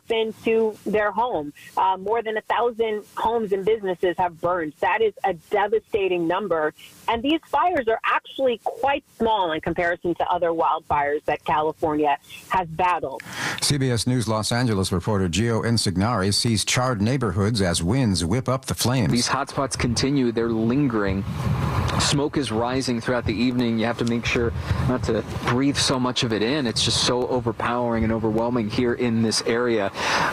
into their home. More than 1,000 homes and businesses have burned. That is a devastating number. And these fires are actually quite small in comparison to other wildfires that California has battled. CBS News Los Angeles reporter Gio Insignari sees charred neighborhoods as winds whip up the flames. These hotspots continue. They're lingering. Smoke is rising throughout the evening. You have to make sure not to breathe so much of it in. It's just so overpowering and overwhelming here in this area.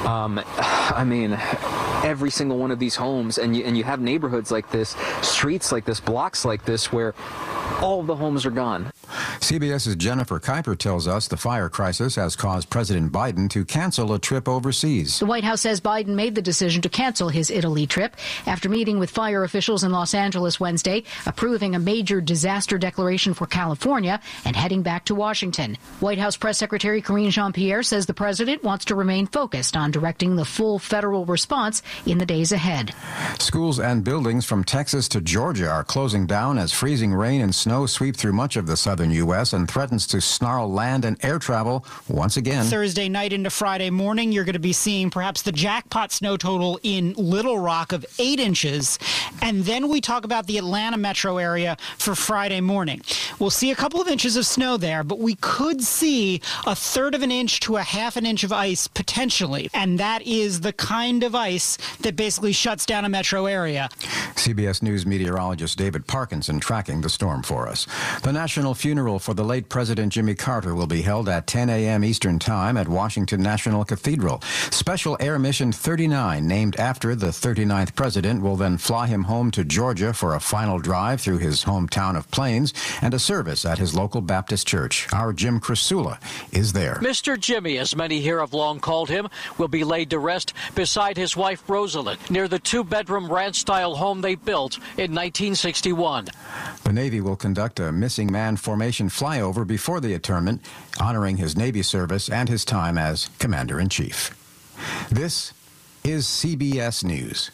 I mean, every single one of these homes, and you have neighborhoods like this, streets like this, blocks like this, where all of the homes are gone. CBS's Jennifer Kuiper tells us the fire crisis has caused President Biden to cancel a trip overseas. The White House says Biden made the decision to cancel his Italy trip after meeting with fire officials in Los Angeles Wednesday, approving a major disaster declaration for California and heading back to Washington. White House Press Secretary Karine Jean-Pierre says the president wants to remain focused on directing the full federal response in the days ahead. Schools and buildings from Texas to Georgia are closing down as freezing rain and snow sweep through much of the southern U.S. and threatens to snarl land and air travel once again. Thursday night into Friday morning, you're going to be seeing perhaps the jackpot snow total in Little Rock of 8 inches. And then we talk about the Atlanta metro area for Friday morning. We'll see a couple of inches of snow there, but we could see 1/3 of an inch to 1/2 inch of ice potentially. And that is the kind of ice that basically shuts down a metro area. CBS News meteorologist David Parkinson tracking the storm for us. The national funeral for the late President Jimmy Carter will be held at 10 a.m. Eastern Time at Washington National Cathedral. Special Air Mission 39, named after the 39th president, will then fly him home to Georgia for a final drive through his hometown of Plains and a service at his local Baptist church. Our Jim Crisula is there. Mr. Jimmy, as many here have long called him, will be laid to rest beside his wife Rosalind near the 2-bedroom ranch-style home they built in 1961. The Navy will conduct a missing man formation flyover before the interment, honoring his Navy service and his time as Commander-in-Chief. This is CBS News.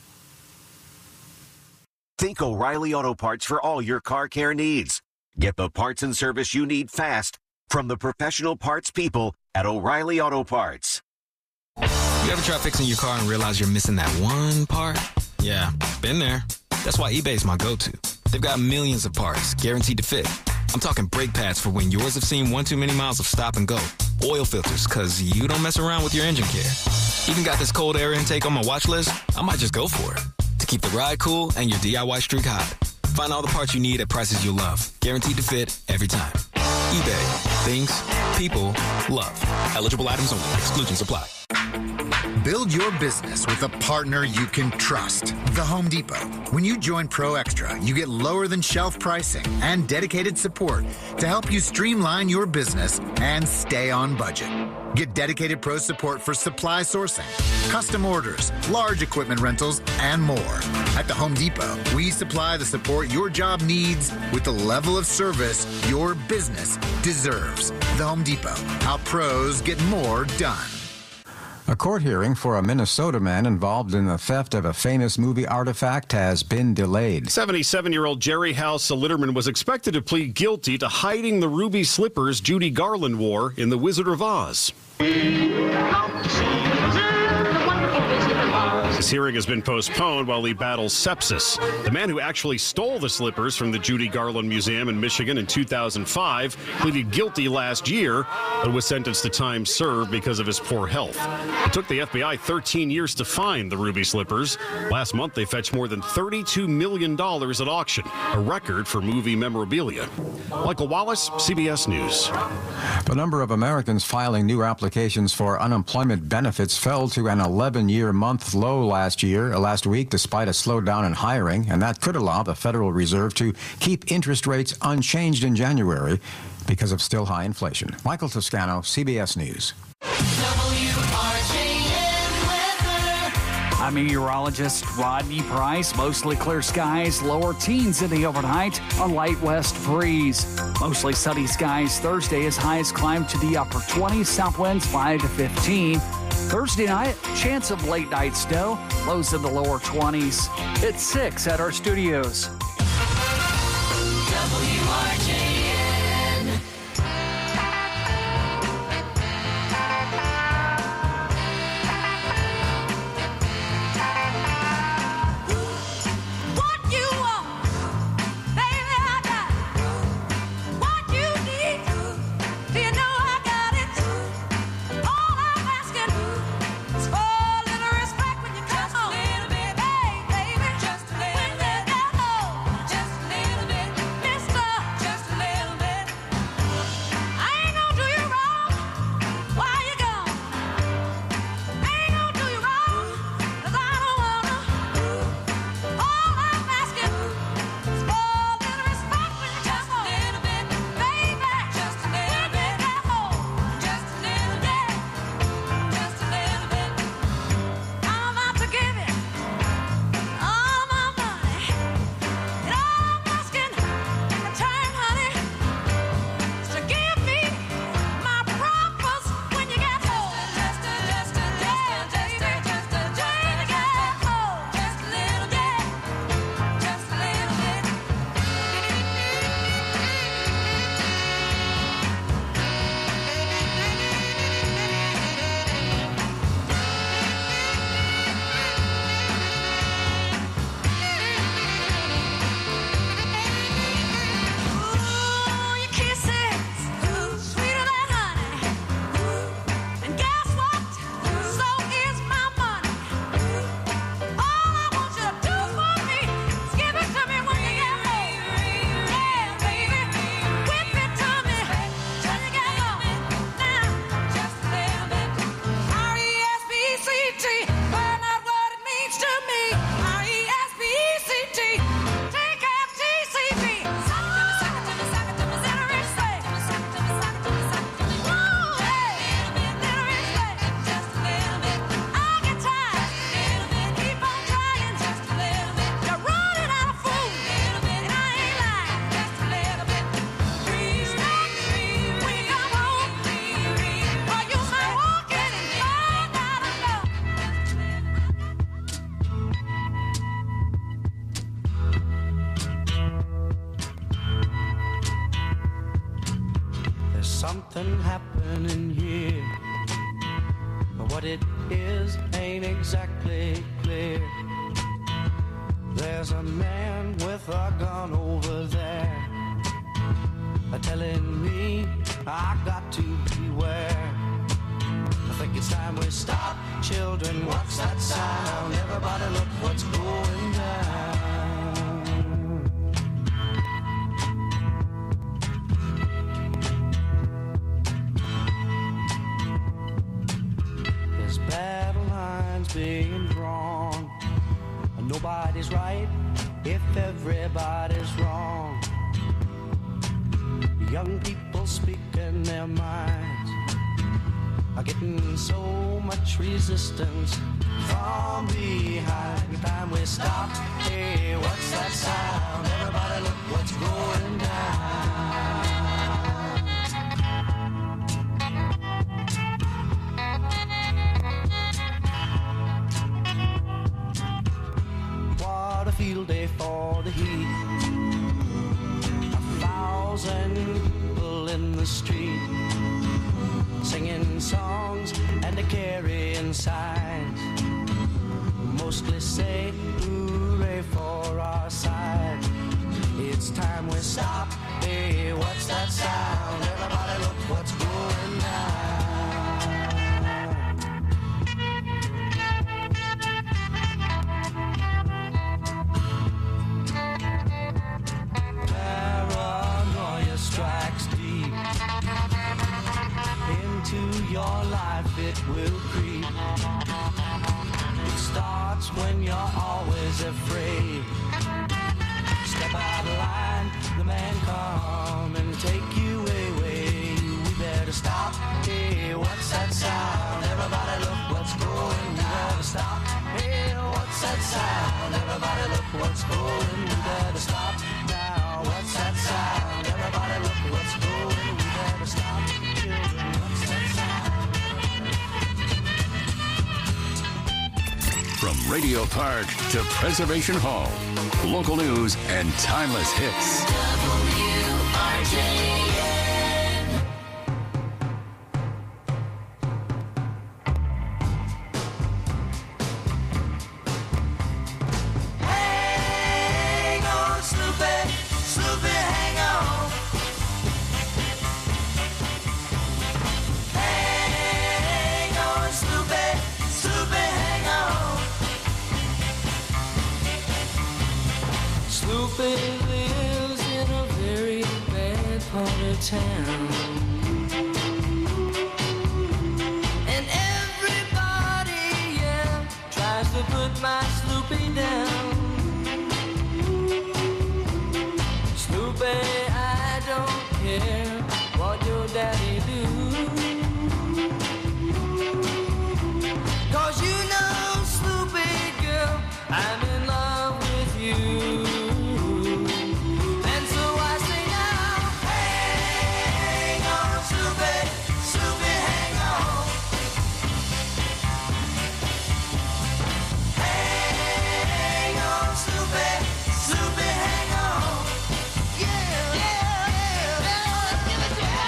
Think O'Reilly Auto Parts for all your car care needs. Get the parts and service you need fast from the professional parts people at O'Reilly Auto Parts. You ever try fixing your car and realize you're missing that one part? Yeah, been there. That's why eBay's my go-to. They've got millions of parts guaranteed to fit. I'm talking brake pads for when yours have seen one too many miles of stop and go. Oil filters, because you don't mess around with your engine care. Even got this cold air intake on my watch list. I might just go for it. To keep the ride cool and your DIY streak hot. Find all the parts you need at prices you'll love. Guaranteed to fit every time. eBay. Things people love. Eligible items only. Exclusions apply. Build your business with a partner you can trust. The Home Depot. When you join Pro Extra, you get lower than shelf pricing and dedicated support to help you streamline your business and stay on budget. Get dedicated pro support for supply sourcing, custom orders, large equipment rentals, and more. At the Home Depot, we supply the support your job needs with the level of service your business deserves. The Home Depot. How pros get more done. A court hearing for a Minnesota man involved in the theft of a famous movie artifact has been delayed. 77-year-old Jerry House Litterman was expected to plead guilty to hiding the ruby slippers Judy Garland wore in The Wizard of Oz. This hearing has been postponed while he battles sepsis. The man who actually stole the slippers from the Judy Garland Museum in Michigan in 2005 pleaded guilty last year, but was sentenced to time served because of his poor health. It took the FBI 13 years to find the ruby slippers. Last month, they fetched more than $32 million at auction, a record for movie memorabilia. Michael Wallace, CBS News. The number of Americans filing new applications for unemployment benefits fell to an 11-year-month low last week, despite a slowdown in hiring, and that could allow the Federal Reserve to keep interest rates unchanged in January because of still high inflation. Michael Toscano, CBS News. I'm meteorologist Rodney Price. Mostly clear skies, lower teens in the overnight, a light west breeze. Mostly sunny skies Thursday as highs climb to the upper 20s, south winds 5 to 15. Thursday night, chance of late night snow, lows in the lower 20s. It's 6 at our studios. something happening here, but what it is ain't exactly clear. There's a man with a gun over there, telling me I got to beware. I think it's time we stop. Children, what's that sound? Everybody look what's going down. There's battle lines being drawn. Nobody's right if everybody's wrong. Young people speaking their minds are getting so much resistance from behind. Every time we stop, hey, what's that sound? Everybody look what's going down. What a field day for the heat. 1,000 people in the street, singing songs and they're carrying signs, mostly say hooray for our side. It's time we stop. Hey, what's that sound? Everybody look what's going down. Strikes deep into your life, it will creep. It starts when you're always afraid. Step out of line, the man come and take you away. We better stop. Hey, what's that sound? Everybody look what's going down. We better stop. Hey, what's that sound? Everybody look what's going. We better stop now. What's that sound? Everybody look what's going. We better stop. Children, what's that sound? From Radio Park to Preservation Hall, local news and timeless hits. WRJN. Hang on, Snoopy, Snoopy, hang on. Hang on, Snoopy, Snoopy, hang on. Snoopy lives in a very bad part of town, and everybody, yeah, tries to put my Snoopy down. Snoopy, I don't care what your daddy do, 'cause you know, Snoopy girl, I'm in love with you. And so I say now, hang on, Snoopy, Snoopy, hang on. Hang on, Snoopy, Snoopy, hang on. Yeah, yeah, yeah, yeah, give it to me.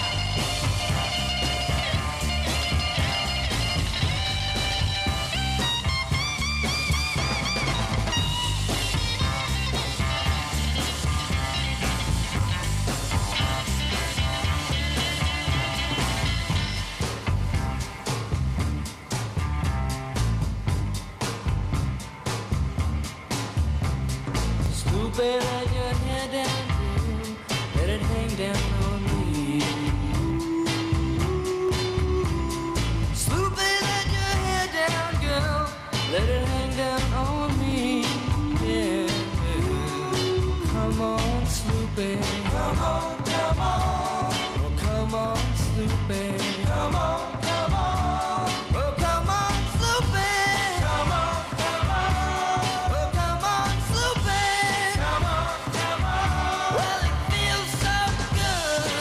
Snoopy, let your hair down, let it hang down on me. Snoopy, let your hair down, girl, let it hang down on me. Yeah, come on, Snoopy, come on, come on. Oh, come on, Snoopy, come on, come on. Oh, come on, Snoopy, come on, come on. Oh, come on, Snoopy, come on, come on. Well, it feels so good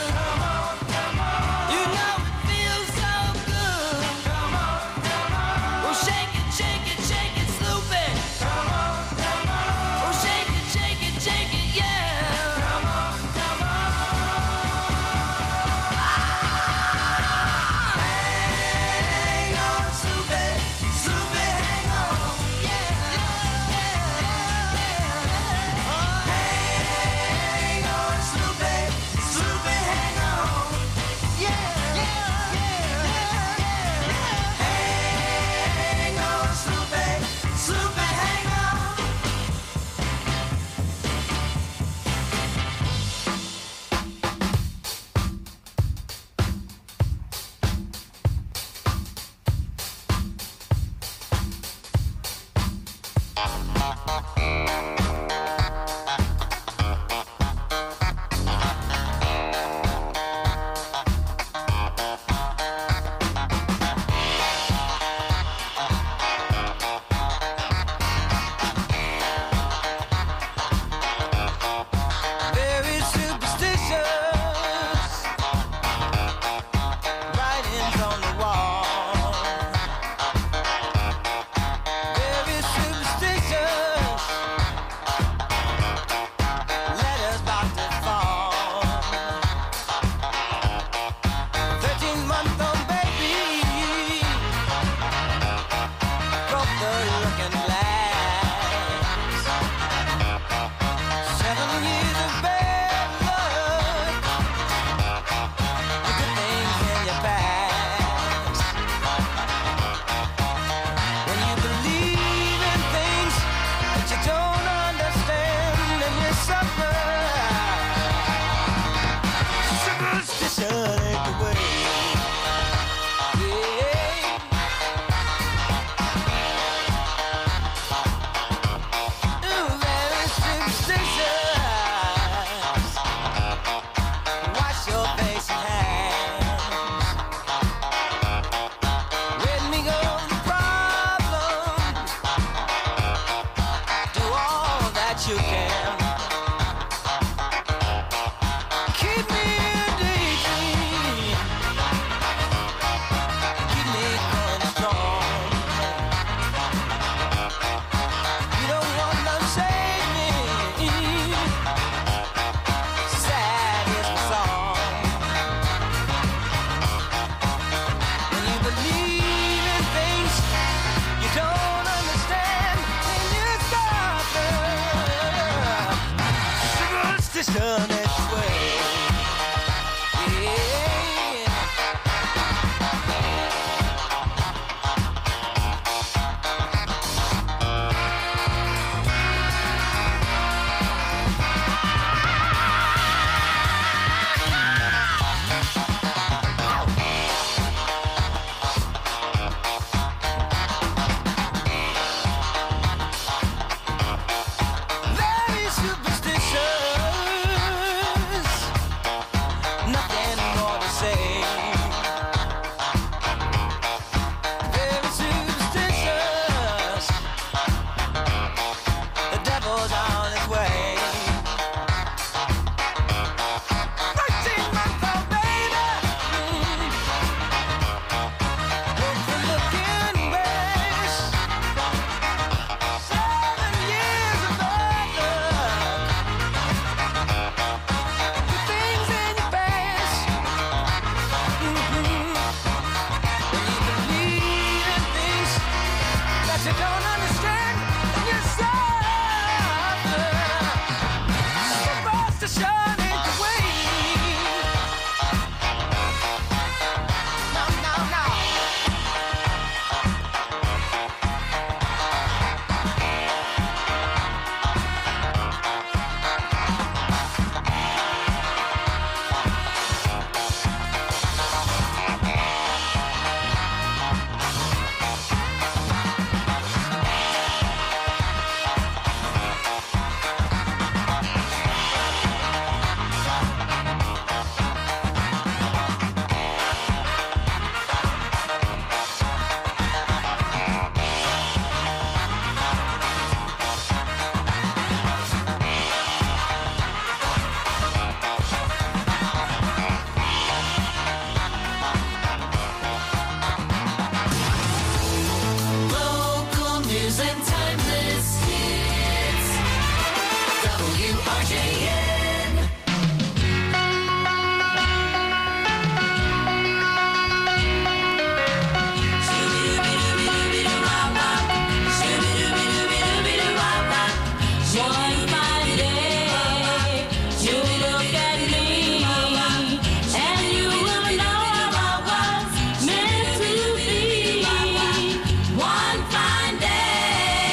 One fine day.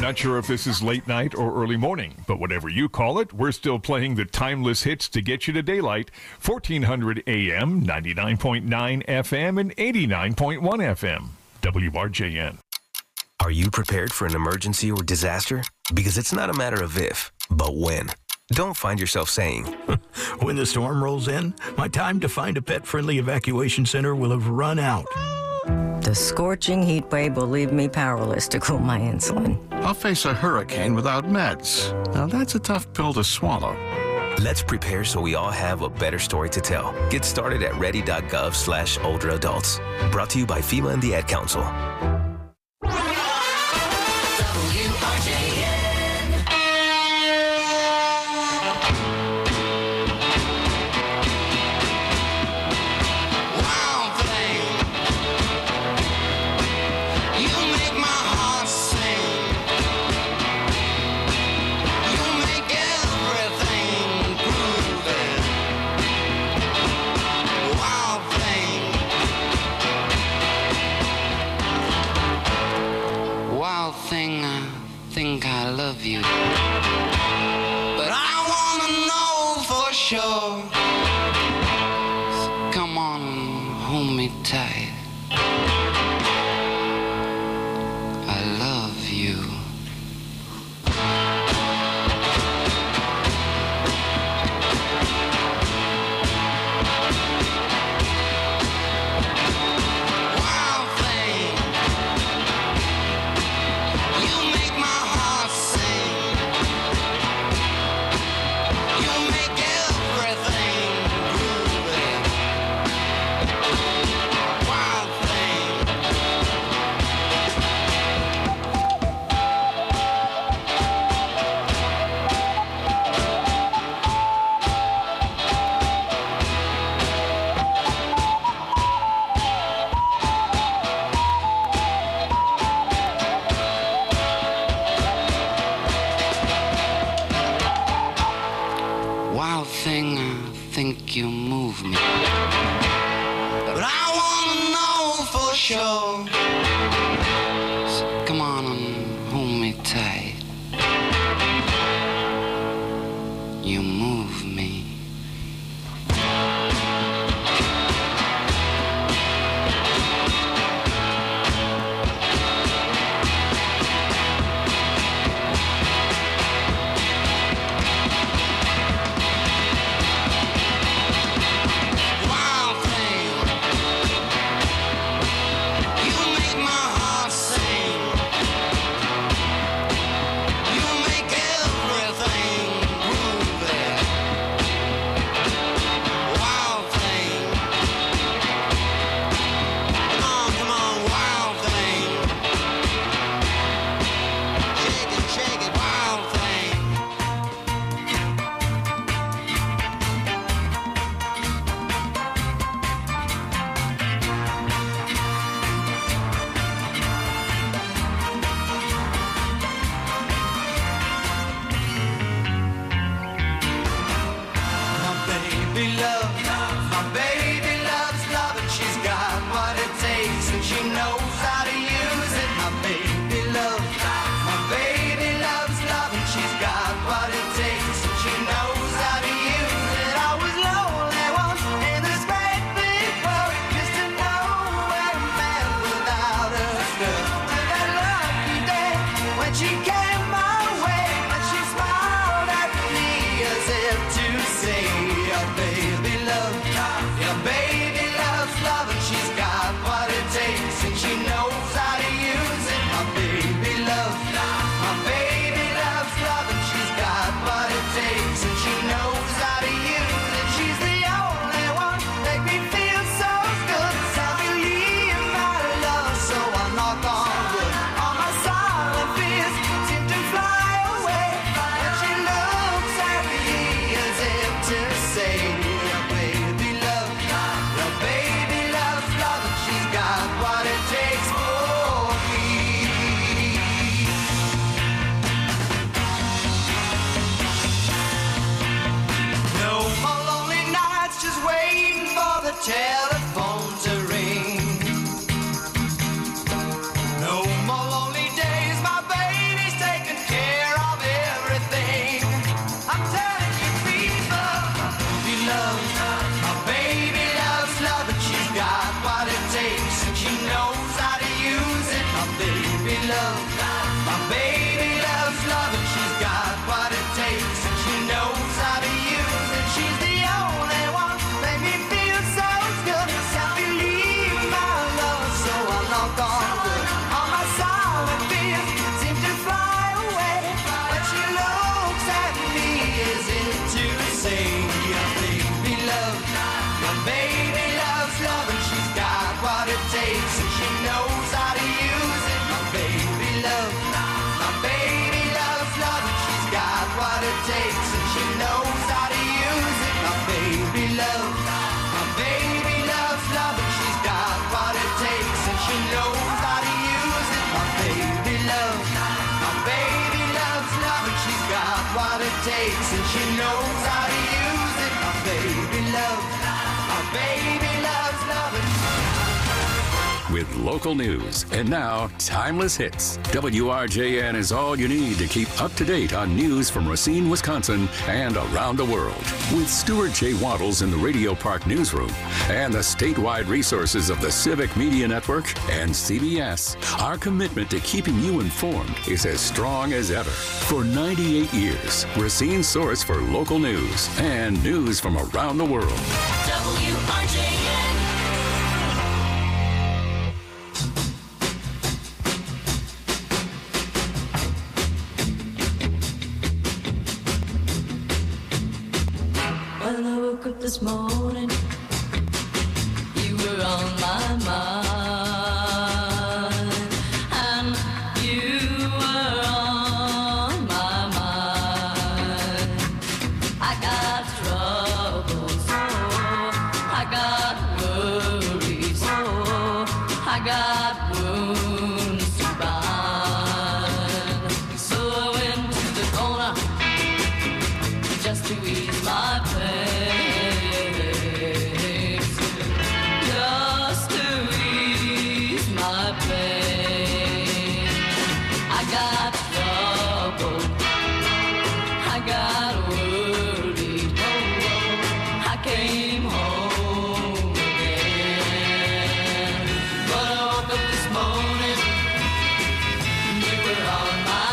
Not sure if this is late night or early morning, but whatever you call it, we're still playing the timeless hits to get you to daylight. 1400 AM, 99.9 FM, and 89.1 FM. WRJN. Are you prepared for an emergency or disaster? Because it's not a matter of if, but when. Don't find yourself saying, when the storm rolls in, my time to find a pet-friendly evacuation center will have run out. The scorching heat wave will leave me powerless to cool my insulin. I'll face a hurricane without meds. Now that's a tough pill to swallow. Let's prepare so we all have a better story to tell. Get started at ready.gov/older adults. Brought to you by FEMA and the Ad Council. I love you, but I wanna know for sure. So come on and hold me tight. I love you. You move me, but I wanna know for sure. So come on and hold me tight. You move me. Seem and she knows how to use it. My baby loves loving. With local news. And now, Timeless Hits. WRJN is all you need to keep up to date on news from Racine, Wisconsin, and around the world. With Stuart J. Waddles in the Radio Park Newsroom and the statewide resources of the Civic Media Network and CBS, our commitment to keeping you informed is as strong as ever. For 98 years, Racine's source for local news and news from around the world. WRJN. When I woke up this morning, you were on my mind, and you were on my mind. I got troubles, I got worries, I got wounds to bind. So I went to the corner just to ease my pain. Just to ease my pain. I got trouble, I got worried, I came home again. But I woke up this morning, you were on my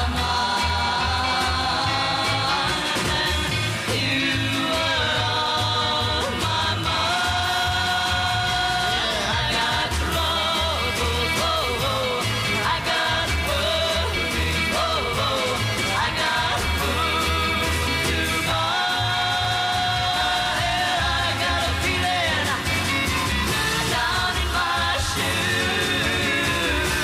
mind, and you were on my mind. I got troubles, I got worries, I got wounds to bind. I got a feeling down in my shoes,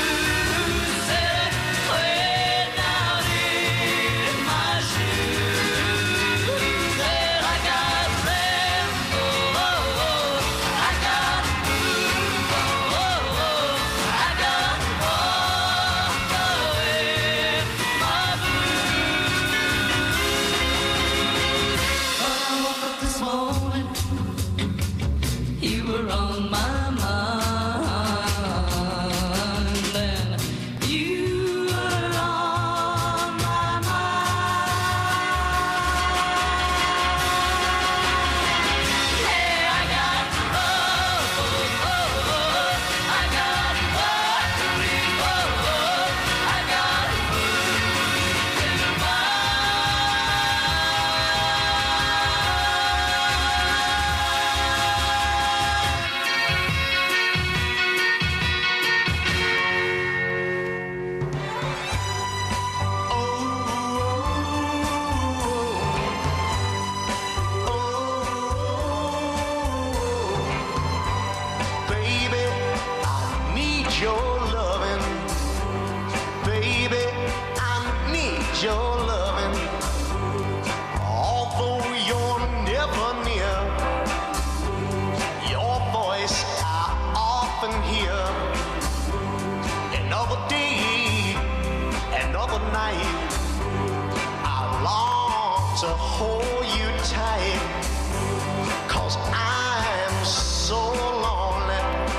way down in my shoes. I got ramble, I got move, I got walk away my blues. When I woke up this morning, you were on my mind, and you were on my mind. Hey, I got troubles, I got worries, I got wounds to Baby, I need your loving. Baby, I need your loving. Although you're never near, your voice I often hear. Another day, another night, I long to hold you tight, 'cause I'm so lonely.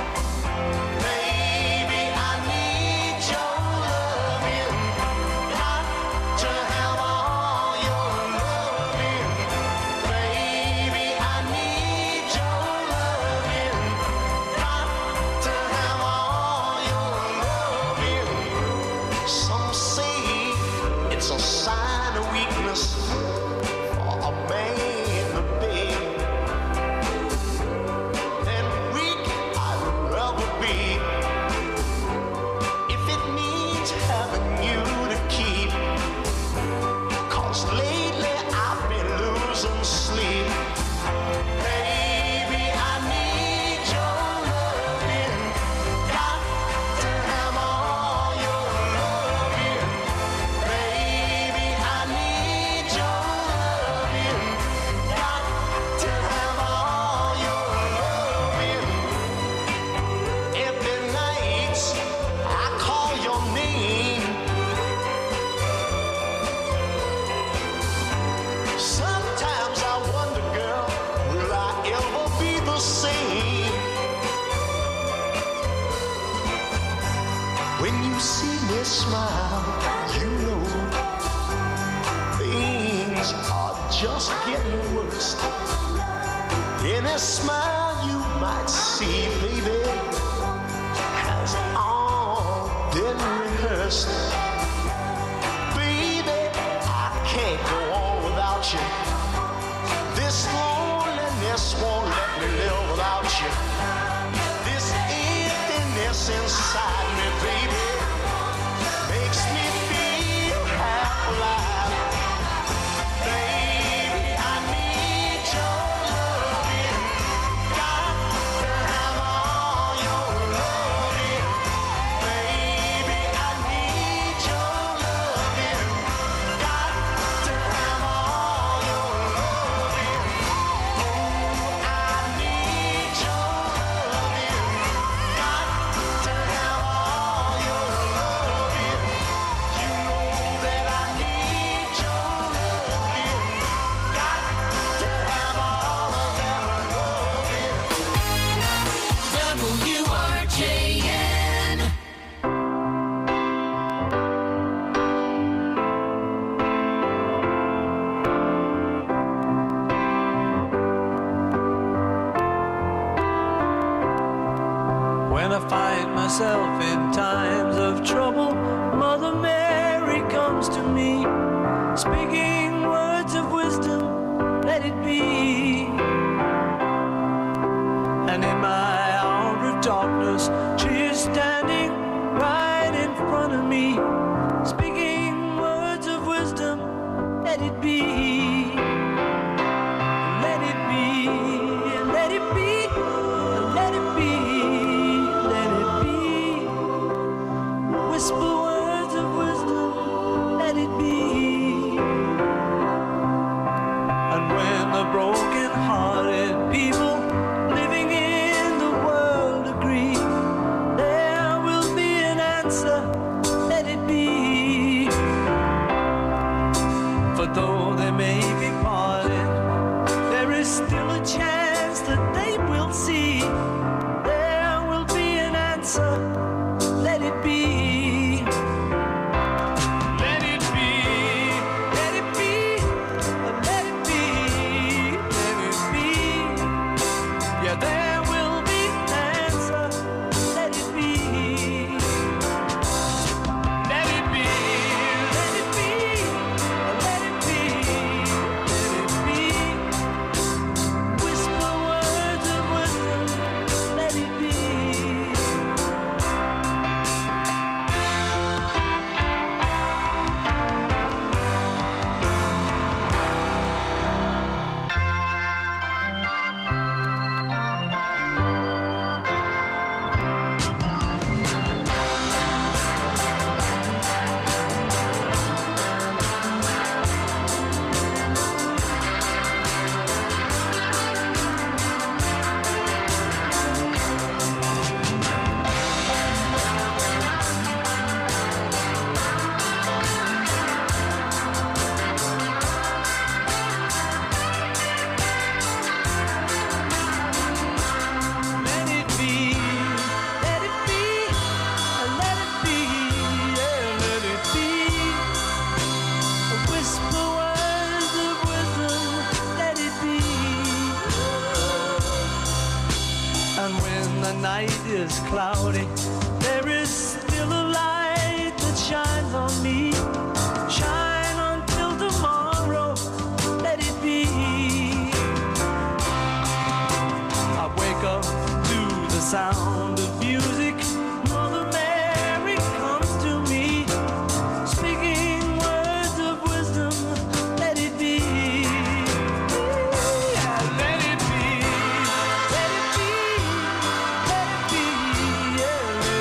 Baby, I need your loving. Got to have all your loving. Baby, I need your loving. Got to have all your loving. Some say it's a sign of weakness for a man to beg. just getting worse. Any smile you might see, baby, has all been rehearsed. Baby, I can't go on without you. This loneliness won't let me live without you. This emptiness inside me, baby, makes me feel half alive. Baby, I need your loving. Got to have all your loving. Baby, I need your loving. Got to have all your loving. Oh, I need your loving. Got to have all your loving. You know that I need your loving. Got to have all of that loving. WRJN. When I find myself in times of trouble, Mother Mary comes to me, speaking words of wisdom, let it be. And in my hour of darkness, she is standing right in front of me, speaking words of wisdom, let it be. Let it be, let it be, let it be, let it be. Whisper words of wisdom, let it be. And when the broken-hearted people living in the world agree, there will be an answer, let it be. For though they may be parted, there is still a chance that they will see. There will be an answer, let it be. Let it be, let it be, let it be, let it be. Yeah, there will be an answer, let it be. Let it be, let it be, let it be, let it be. Whisper words of wisdom, let it be. Let it be, let it be, let it be, yeah, let it be. Whisper words of wisdom, let it be. And when the night is cloudy, there is still a light that shines on me. Shine until tomorrow, let it be. I wake up to the sound of music. Mother Mary comes to me, speaking words of wisdom, let it be. Yeah, let it be, let it be, let it be, yeah, let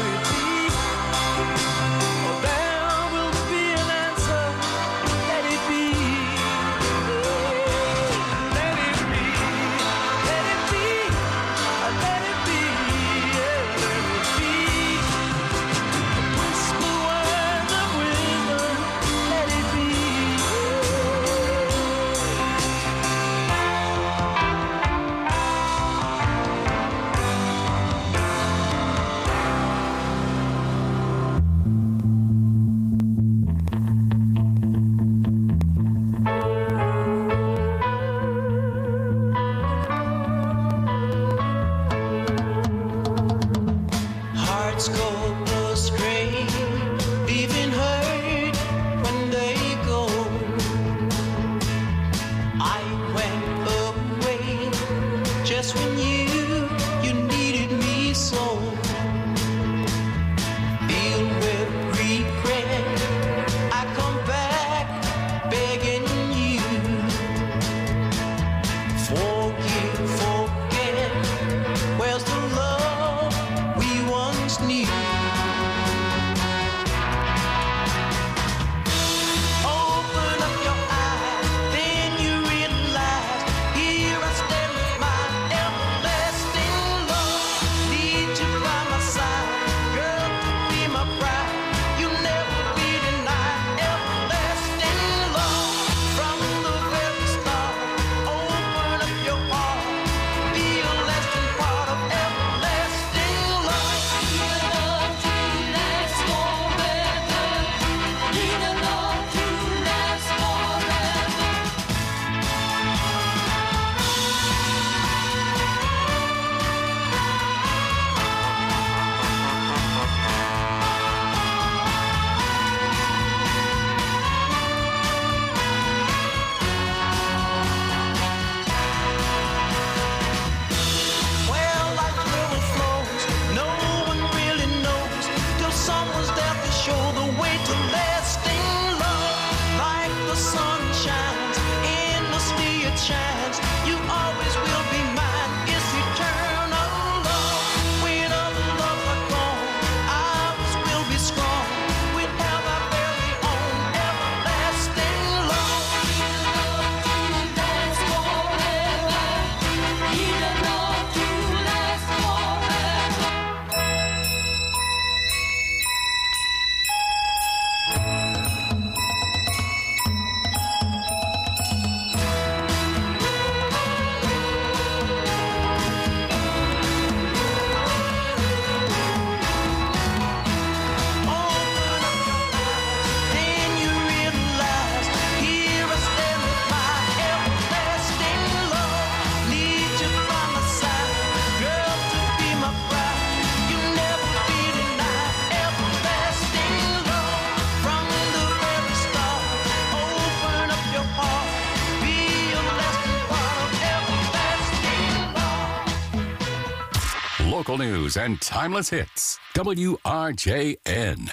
local news and timeless hits. WRJN.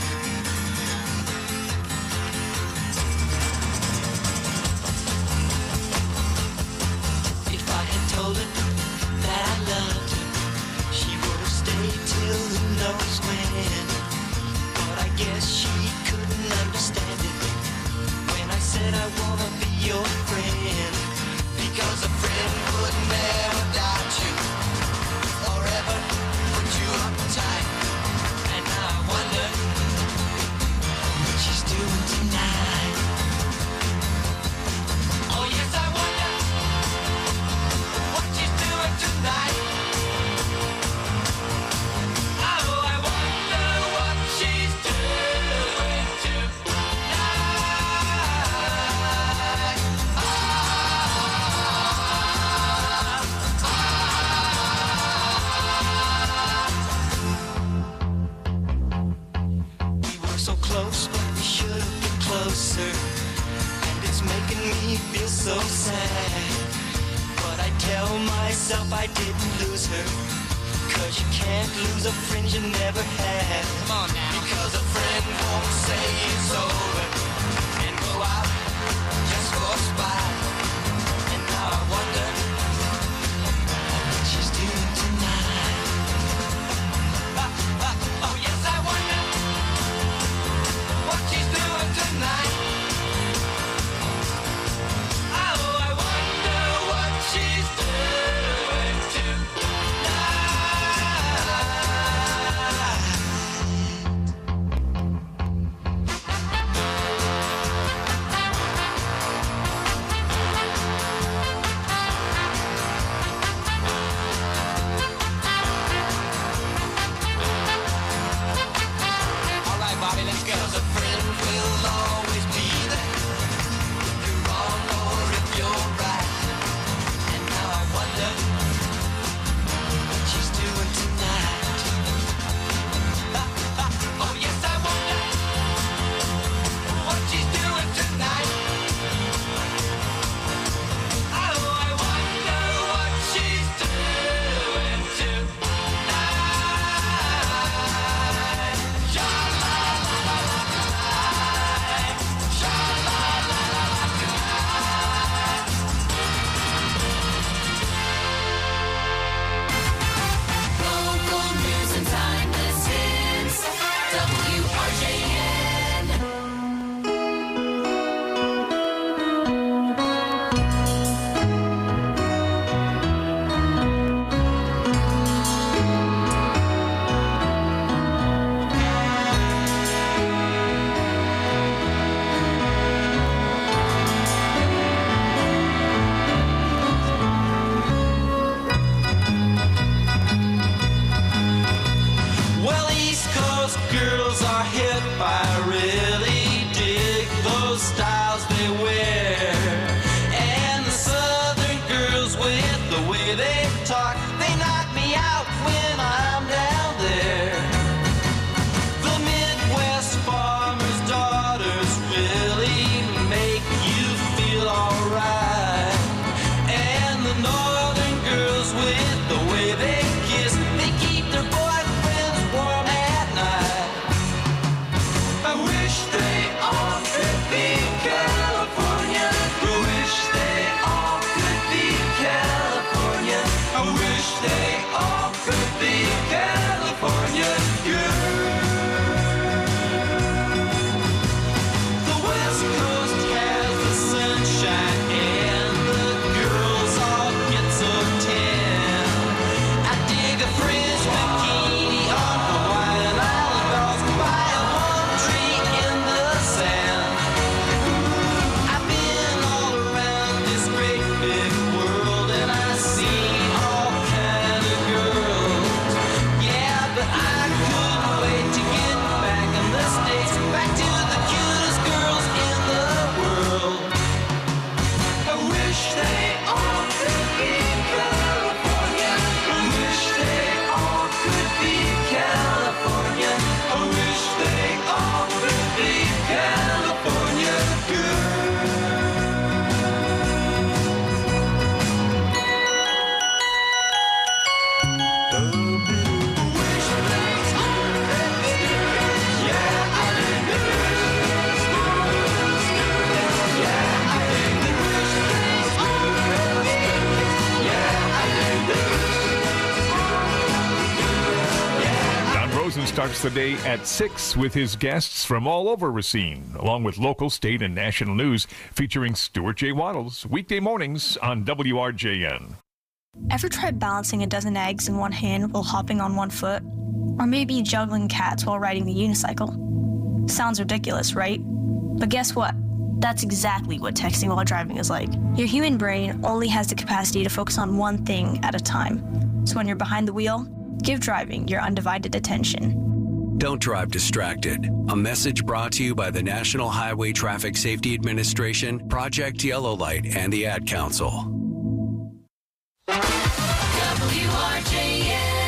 If I had told her that I loved her, she would have stayed till who knows when. But I guess she couldn't understand it when I said I wanna be your friend. Because a friend would never doubt you or ever put you uptight. And now I wonder what she's doing tonight. Oh yes, I wonder what she's doing tonight. Oh, I wonder what she's doing tonight. We were so close, but we should have been closer. And it's making me feel so sad. But I tell myself I didn't lose her. Cause you can't lose a friend you never had. Come on now. Because a friend won't say it's over and go out just for a spot. And now I wonder what she's doing tonight. Oh yes, I wonder what she's doing tonight. Oh, I wonder what she's doing All right, Bobby, let's go. 'Cause a friend will always be there if you're wrong or if you're right. And now I wonder what she's doing tonight. Oh yes, I wonder what she's doing tonight. Oh, I wonder what she's doing tonight. Sha-la-la-la-la-la-la. Local news and timeless hits. WRJN. Well, East Coast girls are hip. I really dig those styles they wear. And the Southern girls with the way they talk, they knock me out when I'm down there. The Midwest farmers' daughters really make you feel alright. And the Northern girls with the way they kiss, they keep their boyfriends warm at night. I wish they all could be starts the day at 6 with his guests from all over Racine, along with local, state, and national news featuring Stuart J. Waddles, weekday mornings on WRJN. Ever tried balancing a dozen eggs in one hand while hopping on one foot? Or maybe juggling cats while riding the unicycle? Sounds ridiculous, right? But guess what? That's exactly what texting while driving is like. Your human brain only has the capacity to focus on one thing at a time. So when you're behind the wheel, give driving your undivided attention. Don't drive distracted. A message brought to you by the National Highway Traffic Safety Administration, Project Yellow Light, and the Ad Council. WRJN.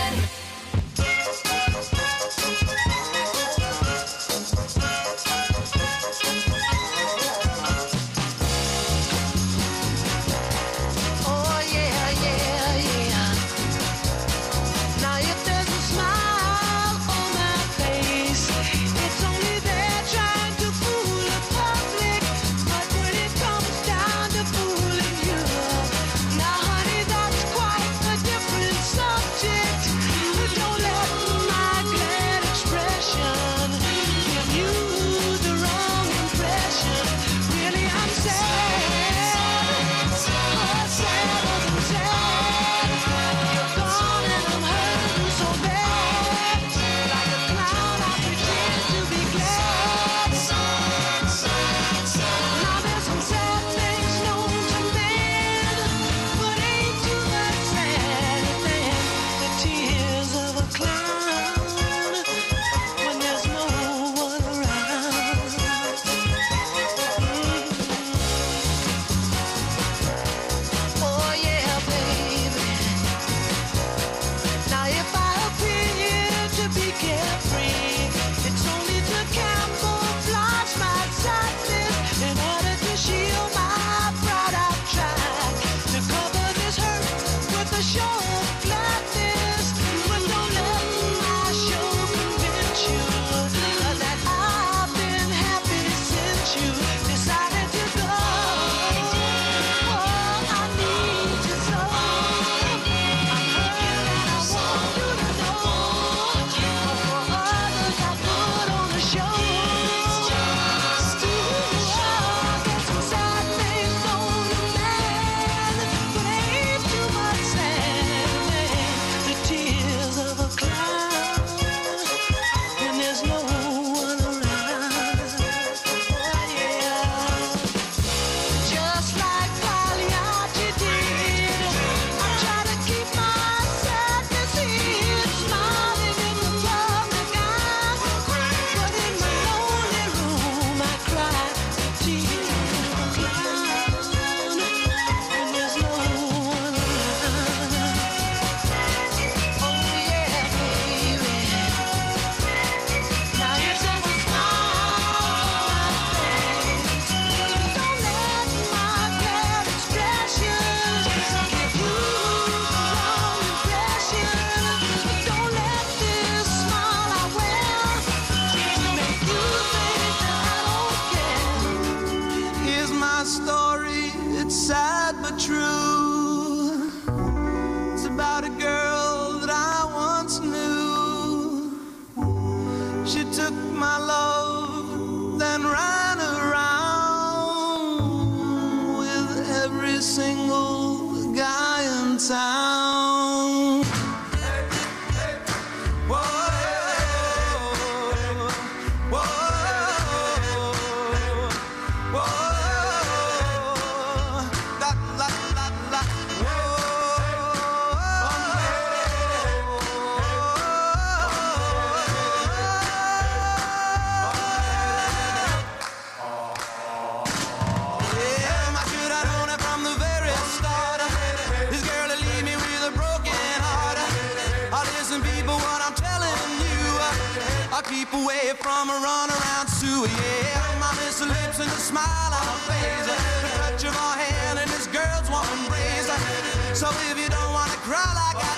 Keep away from a runaround Sue, yeah. My miss her lips and the smile on her face, the touch of her hand and this girl's warm embrace. So if you don't want to cry like I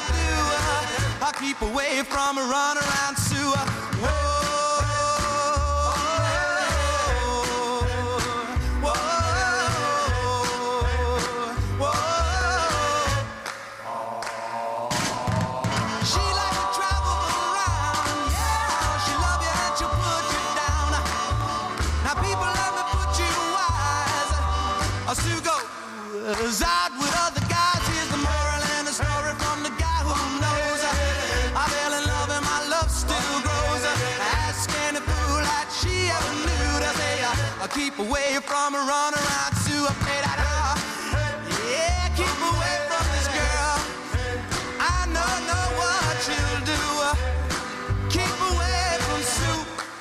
do, I'll keep away from a runaround Sue. Whoa. She likes to travel around, yeah. Sue goes out with other guys. Here's the moral and the story from the guy who knows. I fell in love and my love still grows. Ask any fool that she ever knew to say, I keep away from a run around Sue. I play that yeah, keep away from this girl. I know what you'll do. Keep away from Sue.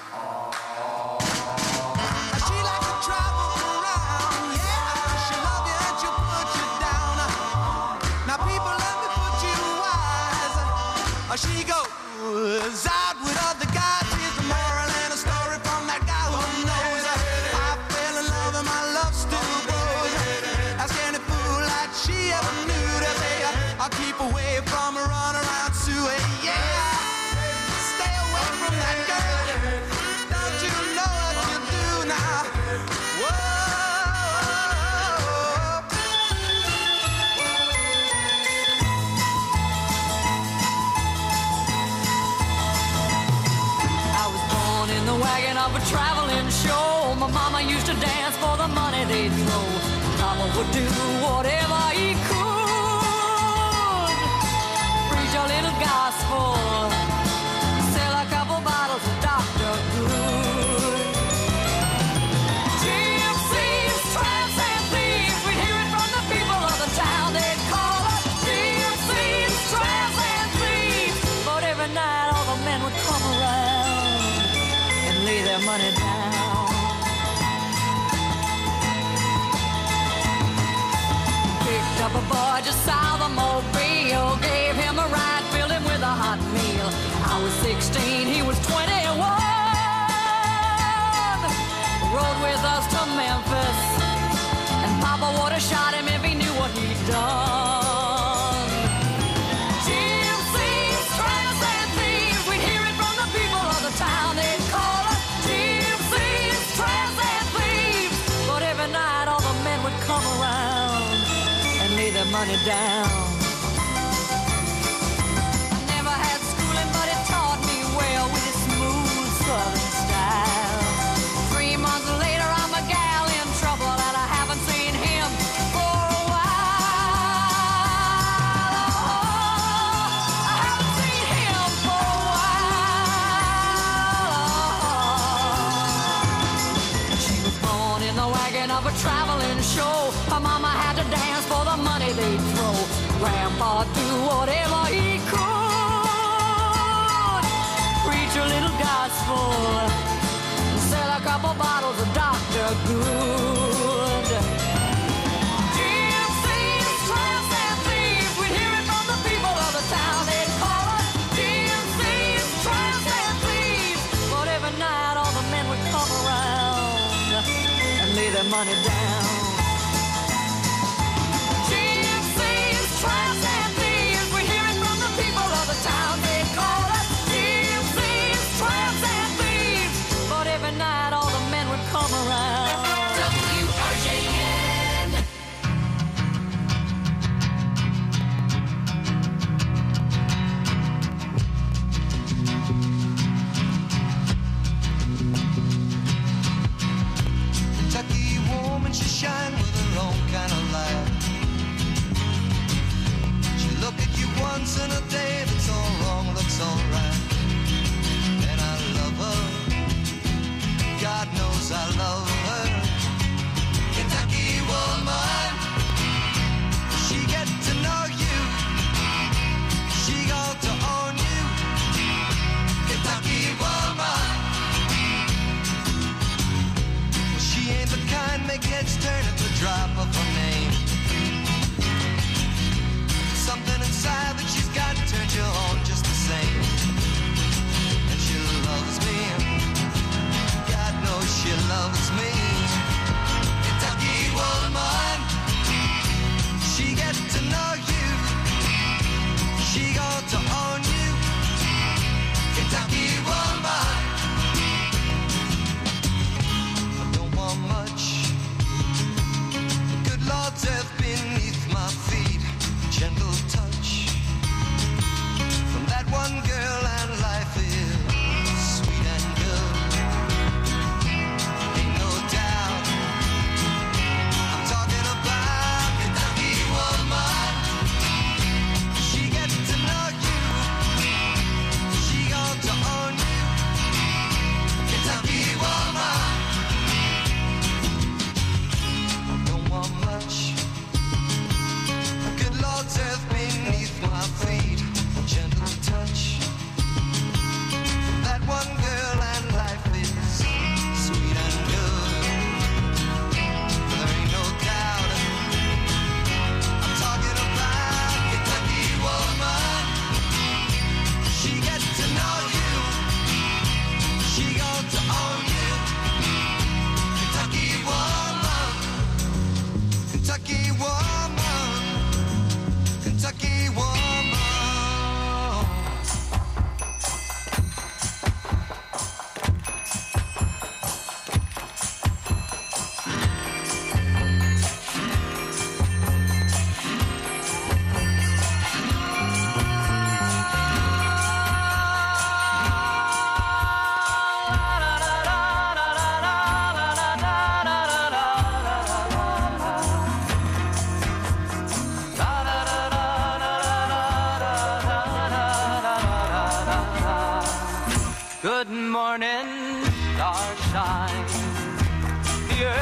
She likes to travel around, yeah. She'll love you and she'll put you down. Now people, let me put you wise. She goes out with other guys. Here's the moral and a story from that guy who knows. I fell in love and my love still grows. Ask any fool that she ever knew to say, I'll keep away from a run around Sue. Yeah, stay away from that girl. Don't you know what you do now? Whoa. I was born in the wagon of a traveling show. My mama used to dance for the money they'd throw. Papa would do whatever he could. Preach a little gospel. Sell a couple bottles of Dr. Good. Gypsies, tramps, and thieves. We'd hear it from the people of the town. They'd call us gypsies, tramps, and thieves. But every night all the men would come around and lay their money down. Picked up a boy just south of Mobile, gave him a ride, filled him with a hot meal. I was 16, he was 21. Rode with us to Memphis, and Papa would have shot him if he knew what he'd done. Gypsies, tramps, and thieves, we'd hear it from the people of the town. They'd call us gypsies, tramps, and thieves. But every night all the men would come around and lay their money down. I never had schooling, but it taught me well with its smooth southern style. 3 months later, I'm a gal in trouble, and I haven't seen him for a while. I haven't seen him for a while. She was born in the wagon of a traveling show. Her mama had to dance for the money they'd throw. Grandpa do whatever he could. Preach a little gospel. Sell a couple bottles of Dr. Good. Gypsies, tramps, and thieves. We'd hear it from the people of the town. They'd call us gypsies, tramps, and thieves. But every night all the men would come around and lay their money down. Gypsies, tramps, and thieves. We hear it from the people of the town. They call us gypsies, tramps, and thieves. But every night all the men would come around. WRJN. Kentucky woman, she shine with her own kind of light. She look at you once in a day, that's all wrong, looks all right. And I love her, God knows I love her. Kentucky woman, she get to know you, she got to own you. Kentucky woman, she ain't the kind make heads turn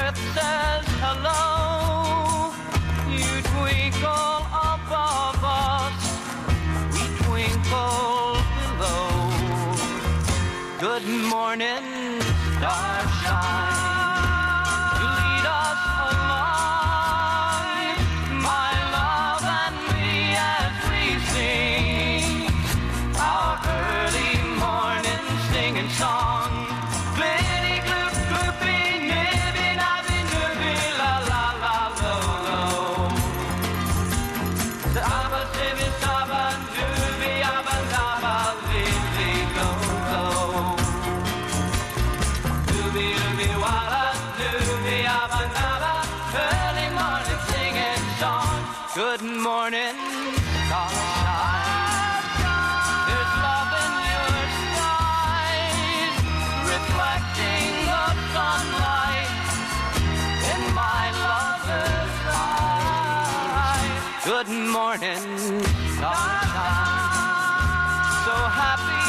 earth says hello. You twinkle above us, we twinkle below. Good morning, starshine. To lead us along, my love and me as we sing our early morning singing song. Glitty gloop gloopy, nibby nabby noopy, la la la lo lo. Saba sibby saba dooby abba daba lily go go. Dooby dooby walla dooby abba daba, early morning singing song. Good morning, starshine. There's love in your skies, reflecting the sunlight in my lover's eyes. Good morning, starshine. So happy